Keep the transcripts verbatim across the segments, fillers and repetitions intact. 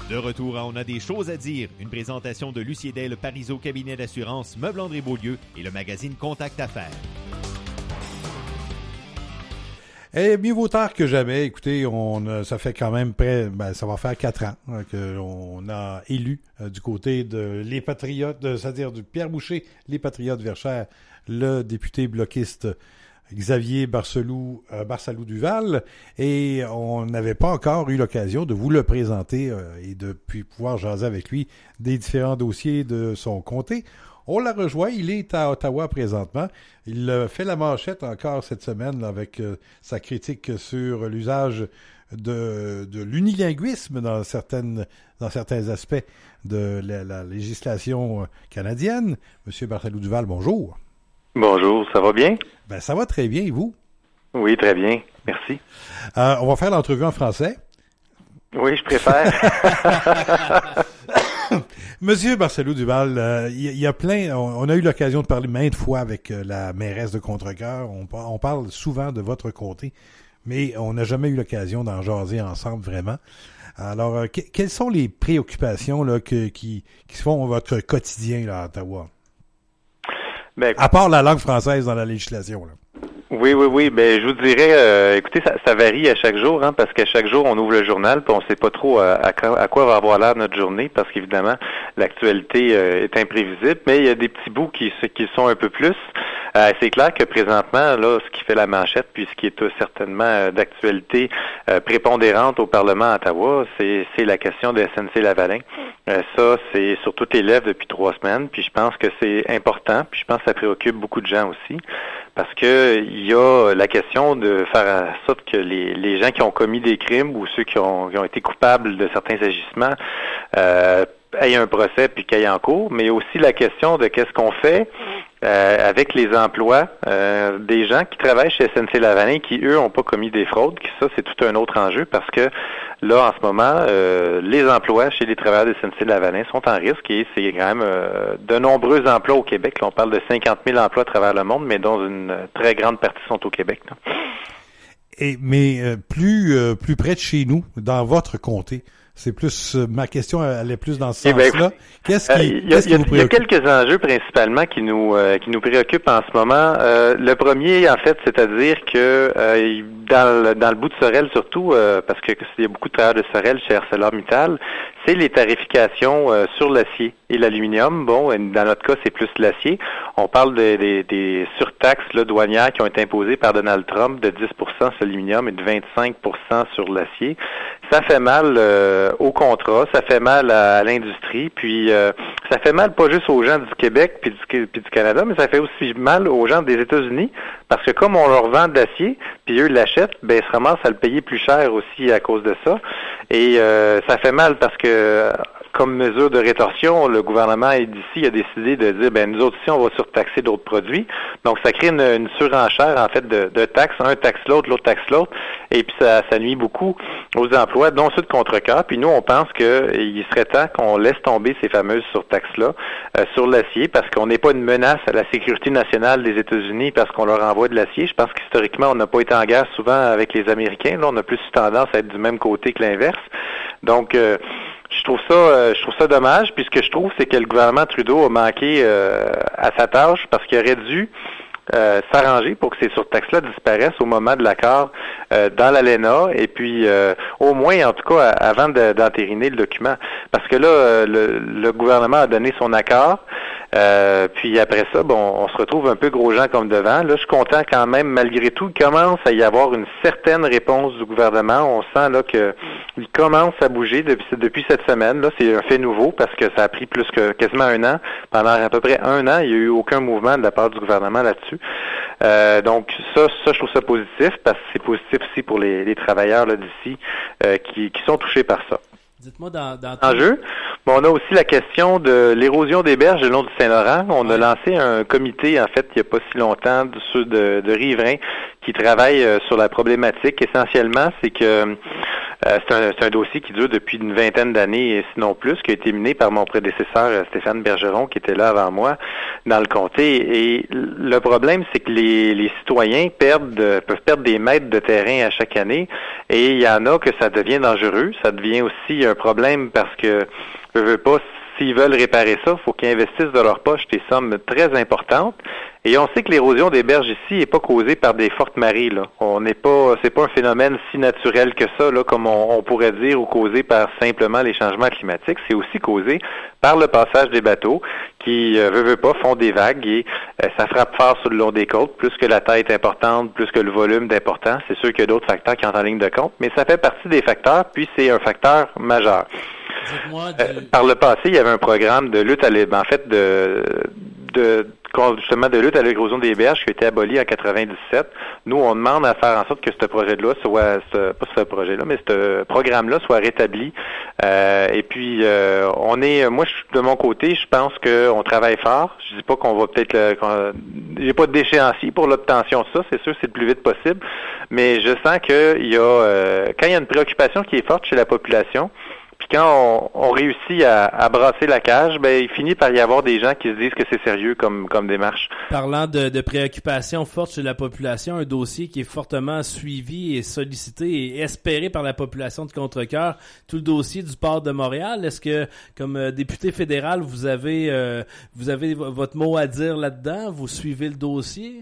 De retour à On a des choses à dire, une présentation de Lucie Day, Parizeau cabinet d'assurance, Meubles André Beaulieu et le magazine Contact Affaires. Eh, mieux vaut tard que jamais. Écoutez, on ça fait quand même près, ben, ça va faire quatre ans hein, qu'on a élu euh, du côté de les Patriotes, de, c'est-à-dire du Pierre Boucher, les Patriotes Verchères, le député bloquiste Xavier Barcelou, euh, Barsalou-Duval, et on n'avait pas encore eu l'occasion de vous le présenter euh, et de puis pouvoir jaser avec lui des différents dossiers de son comté. On l'a rejoint, il est à Ottawa présentement. Il a fait la manchette encore cette semaine là, avec euh, sa critique sur l'usage de, de l'unilinguisme dans certaines dans certains aspects de la, la législation canadienne. Monsieur Barsalou-Duval, bonjour. Bonjour, ça va bien? Ben ça va très bien, et vous? Oui, très bien, merci. Euh, on va faire l'entrevue en français. Oui, je préfère. Monsieur Barsalou-Duval, il euh, y, y a plein, on, on a eu l'occasion de parler maintes fois avec euh, la mairesse de Contrecœur, on, on parle souvent de votre comté, mais on n'a jamais eu l'occasion d'en jaser ensemble vraiment. Alors, euh, que, quelles sont les préoccupations là, que, qui, qui font votre quotidien là, à Ottawa? Ben, à part la langue française dans la législation, là. Oui, oui, oui. Ben, je vous dirais, euh, écoutez, ça, ça varie à chaque jour, hein, parce qu'à chaque jour, on ouvre le journal, puis on sait pas trop à, à, à quoi va avoir l'air notre journée, parce qu'évidemment, l'actualité euh, est imprévisible, mais il y a des petits bouts qui, qui sont un peu plus. Euh, c'est clair que présentement, là, ce qui fait la manchette, puis ce qui est certainement euh, d'actualité euh, prépondérante au Parlement à Ottawa, c'est, c'est la question de S N C-Lavalin. Euh, ça, c'est sur toutes les lèvres depuis trois semaines, puis je pense que c'est important, puis je pense que ça préoccupe beaucoup de gens aussi, parce que il y a la question de faire en sorte que les, les gens qui ont commis des crimes ou ceux qui ont, qui ont été coupables de certains agissements euh, aient un procès puis qu'ils aient en cours, mais aussi la question de qu'est-ce qu'on fait euh, avec les emplois euh, des gens qui travaillent chez S N C-Lavalin qui, eux, n'ont pas commis des fraudes. Ça, c'est tout un autre enjeu parce que là, en ce moment, euh, les emplois chez les travailleurs de S N C-Lavalin sont en risque et c'est quand même euh, de nombreux emplois au Québec. Là, on parle de cinquante mille emplois à travers le monde, mais dont une très grande partie sont au Québec. Là. Et, mais euh, plus euh, plus près de chez nous, dans votre comté, c'est plus euh, ma question, elle est plus dans ce sens-là. Eh ben, qu'est-ce qui, euh, y a, qu'est-ce qui y a, vous préoccupe? Il y a quelques enjeux principalement qui nous euh, qui nous préoccupent en ce moment. Euh, le premier, en fait, c'est-à-dire que euh, dans le, dans le bout de Sorel surtout, euh, parce que il y a beaucoup de travailleurs de Sorel chez ArcelorMittal, c'est les tarifications euh, sur l'acier et l'aluminium. Bon, dans notre cas, c'est plus l'acier. On parle des, des, des surtaxes là, douanières qui ont été imposées par Donald Trump de dix pour cent sur l'aluminium et de vingt-cinq pour cent sur l'acier. Ça fait mal euh, au contrat, ça fait mal à, à l'industrie, puis euh, ça fait mal pas juste aux gens du Québec puis du, puis du Canada, mais ça fait aussi mal aux gens des États-Unis, parce que comme on leur vend de l'acier, puis eux l'achètent, ben ils se ramassent à le payer plus cher aussi à cause de ça. Et euh, ça fait mal parce que comme mesure de rétorsion, le gouvernement d'ici a décidé de dire, ben nous autres ici, on va surtaxer d'autres produits. Donc, ça crée une, une surenchère, en fait, de, de taxes. Un taxe l'autre, l'autre taxe l'autre. Et puis, ça, ça nuit beaucoup aux emplois, dont ceux de Contrecœur. Puis nous, on pense qu'il serait temps qu'on laisse tomber ces fameuses surtaxes-là euh, sur l'acier, parce qu'on n'est pas une menace à la sécurité nationale des États-Unis parce qu'on leur envoie de l'acier. Je pense qu'historiquement, on n'a pas été en guerre souvent avec les Américains. Là, on a plus tendance à être du même côté que l'inverse. Donc, euh, Je trouve ça, euh, je trouve ça dommage. Puis ce que je trouve, c'est que le gouvernement Trudeau a manqué euh, à sa tâche parce qu'il aurait dû euh, s'arranger pour que ces surtaxes-là disparaissent au moment de l'accord euh, dans l'A L E N A et puis euh, au moins, en tout cas, avant de, d'entériner le document. Parce que là, euh, le, le gouvernement a donné son accord. Euh, puis après ça, bon, on se retrouve un peu gros gens comme devant. Là, je suis content quand même, malgré tout, il commence à y avoir une certaine réponse du gouvernement. On sent là que il commence à bouger depuis, depuis cette semaine. Là, c'est un fait nouveau parce que ça a pris plus que quasiment un an. Pendant à peu près un an, il n'y a eu aucun mouvement de la part du gouvernement là-dessus. Euh, donc ça, ça, je trouve ça positif parce que c'est positif aussi pour les, les travailleurs là d'ici euh, qui, qui sont touchés par ça. Dites-moi dans, dans en jeu. Bon, on a aussi la question de l'érosion des berges le long du Saint-Laurent. On a lancé un comité, en fait, il n'y a pas si longtemps, de ceux de, de riverains qui travaillent euh, sur la problématique. Essentiellement, c'est que Euh, c'est, un, c'est un dossier qui dure depuis une vingtaine d'années, et sinon plus, qui a été mené par mon prédécesseur euh, Stéphane Bergeron, qui était là avant moi dans le comté. Et le problème, c'est que les, les citoyens perdent euh, peuvent perdre des mètres de terrain à chaque année, et il y en a que ça devient dangereux. Ça devient aussi un problème parce que je veux pas. S'ils veulent réparer ça, il faut qu'ils investissent de leur poche des sommes très importantes. Et on sait que l'érosion des berges ici n'est pas causée par des fortes marées, là. On n'est pas, c'est pas un phénomène si naturel que ça, là, comme on, on pourrait dire, ou causé par simplement les changements climatiques. C'est aussi causé par le passage des bateaux qui, euh, veut, veut pas, font des vagues et euh, ça frappe fort sur le long des côtes. Plus que la taille est importante, plus que le volume est important. C'est sûr qu'il y a d'autres facteurs qui entrent en ligne de compte, mais ça fait partie des facteurs, puis c'est un facteur majeur. Dites-moi du... Euh, par le passé, il y avait un programme de lutte à l'é... en fait de de justement de lutte à l'érosion des berges qui a été aboli en quatre-vingt-dix-sept. Nous, on demande à faire en sorte que ce projet-là soit, ce, pas ce projet-là, mais ce programme-là soit rétabli. Euh, et puis, euh, on est, moi, je, de mon côté, je pense qu'on travaille fort. Je dis pas qu'on va peut-être, le, qu'on, j'ai pas de d'échéancier pour l'obtention de ça. C'est sûr, c'est le plus vite possible. Mais je sens qu'il y a, euh, quand il y a une préoccupation qui est forte chez la population. Puis quand on, on réussit à, à brasser la cage, ben il finit par y avoir des gens qui se disent que c'est sérieux comme comme démarche. Parlant de, de préoccupations fortes chez la population, un dossier qui est fortement suivi et sollicité et espéré par la population de Contrecœur, tout le dossier du port de Montréal. Est-ce que, comme euh, député fédéral, vous avez euh, vous avez v- votre mot à dire là-dedans? Vous suivez le dossier?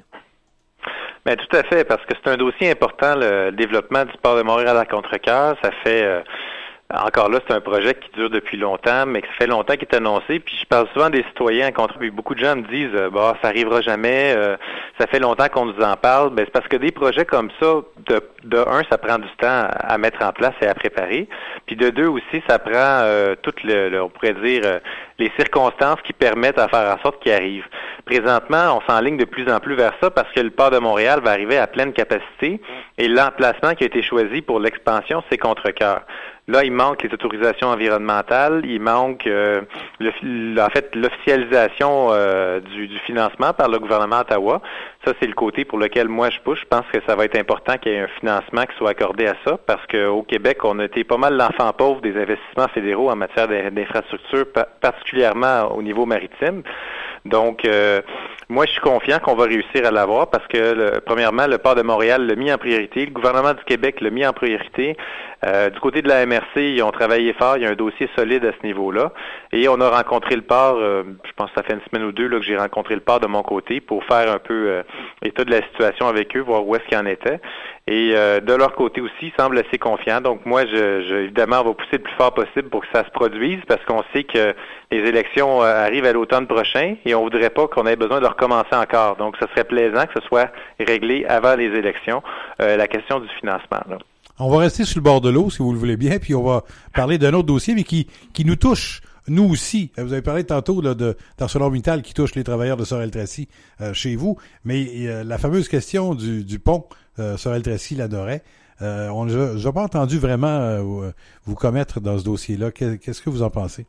Ben tout à fait, parce que c'est un dossier important, le développement du port de Montréal à Contrecœur. Ça fait euh, Encore là, c'est un projet qui dure depuis longtemps, mais que ça fait longtemps qu'il est annoncé. Puis je parle souvent des citoyens à Contrée, puis beaucoup de gens me disent euh, bah ça arrivera jamais, euh, ça fait longtemps qu'on nous en parle. Ben c'est parce que des projets comme ça, de, de un, ça prend du temps à mettre en place et à préparer. Puis de deux aussi, ça prend euh, toutes le, le, on pourrait dire euh, les circonstances qui permettent à faire en sorte qu'il arrive. Présentement, on s'enligne de plus en plus vers ça parce que le port de Montréal va arriver à pleine capacité et l'emplacement qui a été choisi pour l'expansion, c'est Contrecœur. Là, il manque les autorisations environnementales, il manque euh, le, en fait l'officialisation euh, du, du financement par le gouvernement d'Ottawa. Ça, c'est le côté pour lequel moi je pousse. Je pense que ça va être important qu'il y ait un financement qui soit accordé à ça, parce qu'au Québec, on a été pas mal l'enfant pauvre des investissements fédéraux en matière d'infrastructures, particulièrement au niveau maritime. Donc, euh, moi, je suis confiant qu'on va réussir à l'avoir parce que, le, premièrement, le port de Montréal l'a mis en priorité, le gouvernement du Québec l'a mis en priorité. Euh, du côté de la M R C, ils ont travaillé fort, il y a un dossier solide à ce niveau-là. Et on a rencontré le port, euh, je pense que ça fait une semaine ou deux là, que j'ai rencontré le port de mon côté pour faire un peu euh, état de la situation avec eux, voir où est-ce qu'il en était. Et euh, de leur côté aussi, ils semblent assez confiants. Donc moi, je, je évidemment, on va pousser le plus fort possible pour que ça se produise parce qu'on sait que les élections euh, arrivent à l'automne prochain et on voudrait pas qu'on ait besoin de recommencer encore. Donc, ce serait plaisant que ce soit réglé avant les élections, euh, la question du financement, là. On va rester sur le bord de l'eau, si vous le voulez bien, puis on va parler d'un autre dossier, mais qui qui nous touche, nous aussi. Vous avez parlé tantôt là, de d'ArcelorMittal qui touche les travailleurs de Sorel-Tracy euh, chez vous, mais euh, la fameuse question du, du pont euh, Sorel-Tracy-Lanoraie, euh, on n'a pas entendu vraiment euh, vous commettre dans ce dossier-là. Qu'est-ce que vous en pensez?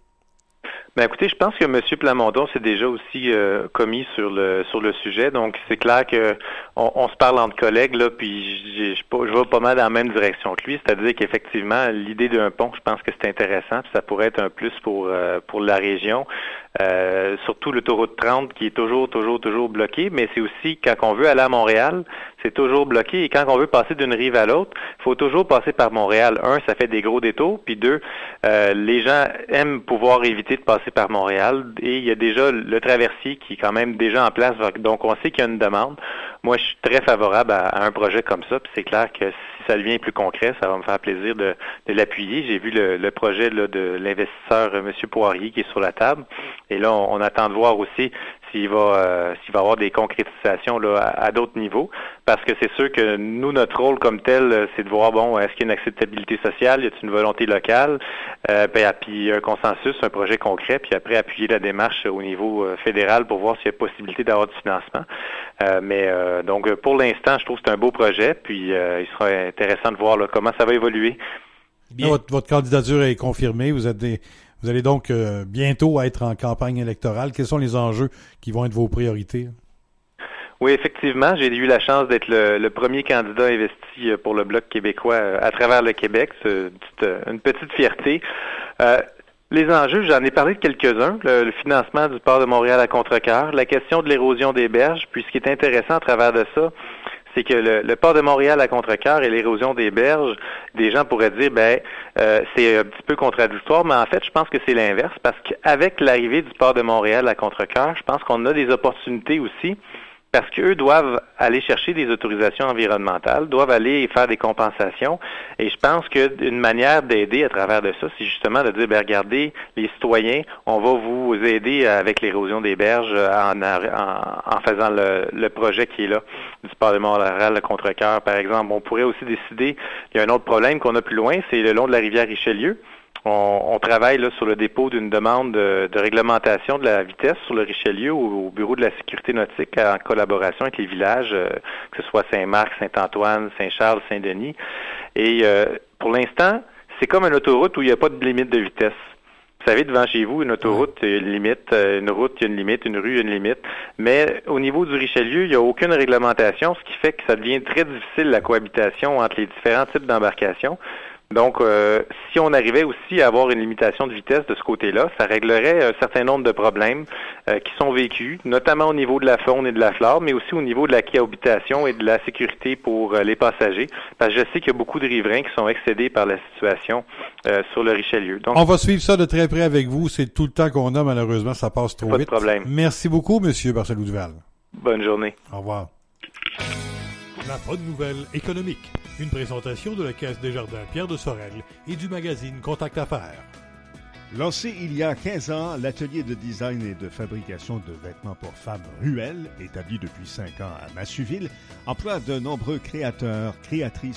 Ben écoutez, je pense que M. Plamondon s'est déjà aussi euh, commis sur le sur le sujet, donc c'est clair que on, on se parle entre collègues là, puis je, je, je vais pas mal dans la même direction que lui, c'est-à-dire qu'effectivement l'idée d'un pont, je pense que c'est intéressant, puis ça pourrait être un plus pour euh, pour la région, euh, surtout l'autoroute trente qui est toujours toujours toujours bloquée, mais c'est aussi quand on veut aller à Montréal, c'est toujours bloqué et quand on veut passer d'une rive à l'autre, il faut toujours passer par Montréal. Un, ça fait des gros détours, puis deux, euh, les gens aiment pouvoir éviter de passer par Montréal et il y a déjà le traversier qui est quand même déjà en place, donc on sait qu'il y a une demande. Moi, je suis très favorable à, à un projet comme ça, puis c'est clair que si ça devient plus concret, ça va me faire plaisir de, de l'appuyer. J'ai vu le, le projet là, de l'investisseur M. Poirier qui est sur la table et là, on, on attend de voir aussi s'il va euh, s'il va y avoir des concrétisations là, à, à d'autres niveaux, parce que c'est sûr que nous, notre rôle comme tel, c'est de voir, bon, est-ce qu'il y a une acceptabilité sociale, y a-t-il une volonté locale, euh, puis, puis un consensus, un projet concret, puis après appuyer la démarche au niveau euh, fédéral pour voir s'il y a possibilité d'avoir du financement. Euh, mais euh, donc, pour l'instant, je trouve que c'est un beau projet, puis euh, il sera intéressant de voir là, comment ça va évoluer. Bien. Votre, votre candidature est confirmée, vous êtes des... Vous allez donc euh, bientôt être en campagne électorale. Quels sont les enjeux qui vont être vos priorités? Oui, effectivement, j'ai eu la chance d'être le, le premier candidat investi pour le Bloc québécois à travers le Québec. C'est une petite, une petite fierté. Euh, les enjeux, j'en ai parlé de quelques-uns. Le, le financement du port de Montréal à Contrecœur, la question de l'érosion des berges, puis ce qui est intéressant à travers de ça, c'est que le, le port de Montréal à Contrecœur et l'érosion des berges, des gens pourraient dire, ben, euh, c'est un petit peu contradictoire, mais en fait, je pense que c'est l'inverse, parce qu'avec l'arrivée du port de Montréal à Contrecœur, je pense qu'on a des opportunités aussi, parce qu'eux doivent aller chercher des autorisations environnementales, doivent aller faire des compensations, et je pense qu'une manière d'aider à travers de ça, c'est justement de dire, ben regardez, les citoyens, on va vous aider avec l'érosion des berges en, en, en faisant le, le projet qui est là, du port de Montréal à Contrecœur, par exemple. On pourrait aussi décider, il y a un autre problème qu'on a plus loin, c'est le long de la rivière Richelieu. On, on travaille là sur le dépôt d'une demande de, de réglementation de la vitesse sur le Richelieu au, au bureau de la sécurité nautique en collaboration avec les villages, euh, que ce soit Saint-Marc, Saint-Antoine, Saint-Charles, Saint-Denis. Et euh, pour l'instant, c'est comme une autoroute où il n'y a pas de limite de vitesse. Vous savez, devant chez vous, une autoroute, il y a une limite, une route, il y a une limite, une rue, il y a une limite. Mais au niveau du Richelieu, il n'y a aucune réglementation, ce qui fait que ça devient très difficile la cohabitation entre les différents types d'embarcations. Donc, euh, si on arrivait aussi à avoir une limitation de vitesse de ce côté-là, ça réglerait un certain nombre de problèmes euh, qui sont vécus, notamment au niveau de la faune et de la flore, mais aussi au niveau de la cohabitation et de la sécurité pour euh, les passagers. Parce que je sais qu'il y a beaucoup de riverains qui sont excédés par la situation euh, sur le Richelieu. Donc, on va suivre ça de très près avec vous. C'est tout le temps qu'on a, malheureusement, ça passe trop pas vite. Pas de problème. Merci beaucoup, Monsieur Barcelou-Duval. Bonne journée. Au revoir. La bonne nouvelle économique. Une présentation de la Caisse Desjardins Pierre de Sorel et du magazine Contact Affaires. Lancé il y a quinze ans, l'atelier de design et de fabrication de vêtements pour femmes Ruelle, établi depuis cinq ans à Massuville, emploie de nombreux créateurs, créatrices